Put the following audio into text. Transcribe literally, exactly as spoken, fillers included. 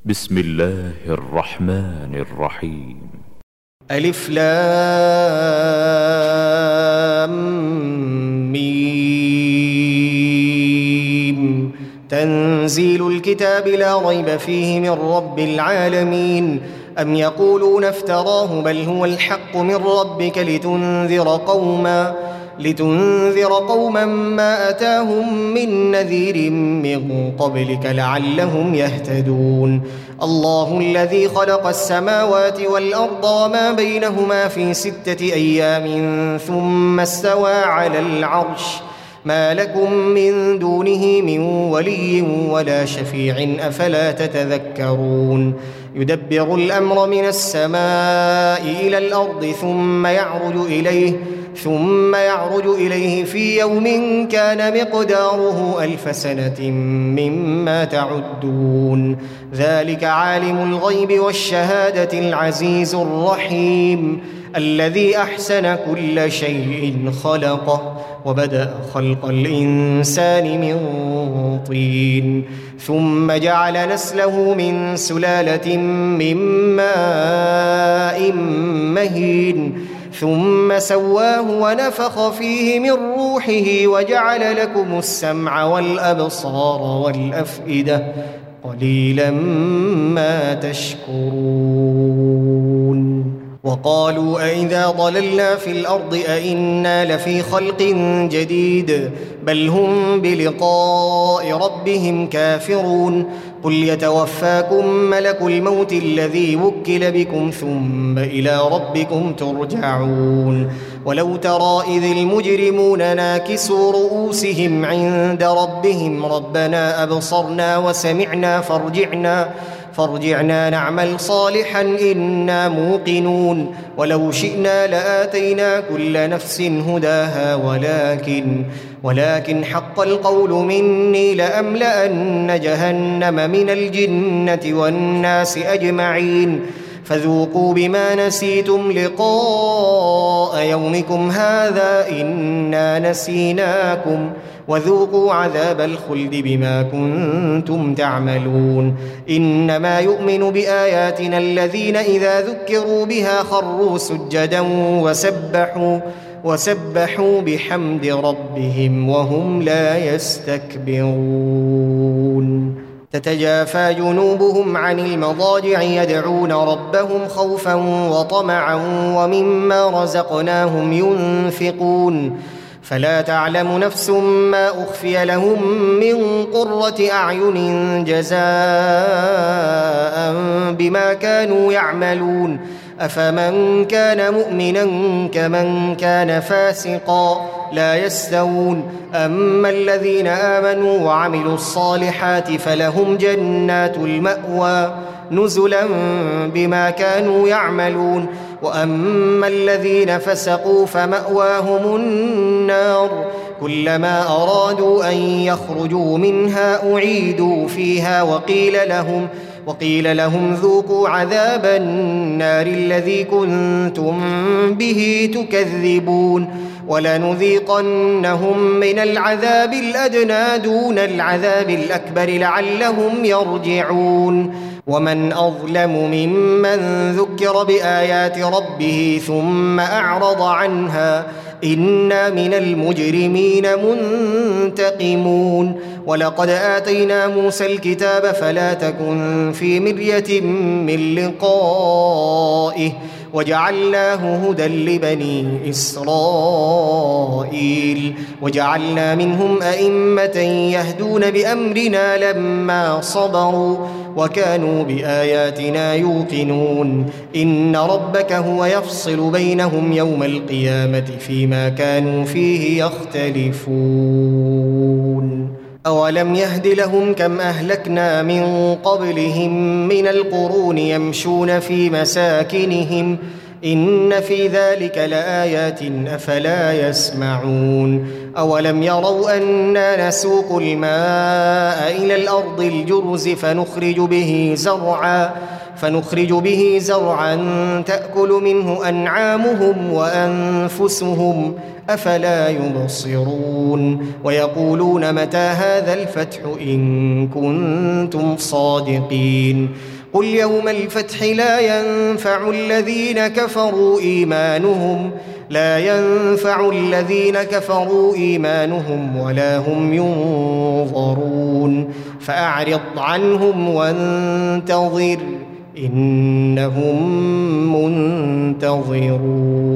بسم الله الرحمن الرحيم. ألف لام ميم. تنزيل الكتاب لا ريب فيه من رب العالمين. أم يقولون افتراه بل هو الحق من ربك لتنذر قوما لتنذر قوما ما أتاهم من نذير من قبلك لعلهم يهتدون. الله الذي خلق السماوات والأرض وما بينهما في ستة أيام ثم استوى على العرش ما لكم من دونه من ولي ولا شفيع أفلا تتذكرون. يدبر الأمر من السماء إلى الأرض ثم يعرج إليه ثم يعرج إليه في يوم كان مقداره ألف سنة مما تعدون. ذلك عالم الغيب والشهادة العزيز الرحيم الذي أحسن كل شيء خلقه وبدأ خلق الإنسان من طين ثم جعل نسله من سلالة من ماء مهين ثم سواه ونفخ فيه من روحه وجعل لكم السمع والأبصار والأفئدة قليلا ما تشكرون. وقالوا أئذا ضللنا في الأرض أئنا لفي خلق جديد بل هم بلقاء ربهم كافرون. قل يتوفاكم ملك الموت الذي وكل بكم ثم إلى ربكم ترجعون. ولو ترى إذ المجرمون ناكسوا رؤوسهم عند ربهم ربنا أبصرنا وسمعنا فارجعنا فارجعنا نعمل صالحا إنا موقنون. ولو شئنا لآتينا كل نفس هداها ولكن ولكن حق القول مني لأملأن جهنم من الجنة والناس أجمعين. فذوقوا بما نسيتم لقاء يومكم هذا إنا نسيناكم وذوقوا عذاب الخلد بما كنتم تعملون. إنما يؤمن بآياتنا الذين إذا ذكروا بها خروا سجدا وسبحوا وسبحوا بحمد ربهم وهم لا يستكبرون. تتجافى جنوبهم عن المضاجع يدعون ربهم خوفا وطمعا ومما رزقناهم ينفقون. فلا تعلم نفس ما أخفي لهم من قرة أعين جزاء بما كانوا يعملون. أفمن كان مؤمنا كمن كان فاسقا لا يستوون. أما الذين آمنوا وعملوا الصالحات فلهم جنات المأوى نزلا بما كانوا يعملون. وأما الذين فسقوا فمأواهم النار كلما أرادوا أن يخرجوا منها أعيدوا فيها وقيل لهم وقيل لهم ذوقوا عذاب النار الذي كنتم به تكذبون. ولنذيقنهم من العذاب الأدنى دون العذاب الأكبر لعلهم يرجعون. ومن أظلم ممن ذكر بآيات ربه ثم أعرض عنها إنا من المجرمين منتقمون. ولقد آتينا موسى الكتاب فلا تكن في مرية من لقائه وجعلناه هدى لبني إسرائيل وجعلنا منهم أئمة يهدون بأمرنا لما صبروا وكانوا بآياتنا يوقنون. إن ربك هو يفصل بينهم يوم القيامة فيما كانوا فيه يختلفون. أولم يهد لهم كم أهلكنا من قبلهم من القرون يمشون في مساكنهم إن في ذلك لآيات أفلا يسمعون. أولم يروا أنا نسوق الماء إلى الأرض الجرز فنخرج به زرعا فنخرج به زرعا تأكل منه أنعامهم وأنفسهم أفلا يبصرون. ويقولون متى هذا الفتح إن كنتم صادقين. قل يوم الفتح لا ينفع الذين كفروا إيمانهم لا ينفع الذين كفروا إيمانهم ولا هم ينظرون فأعرض عنهم وانتظر إنهم منتظرون.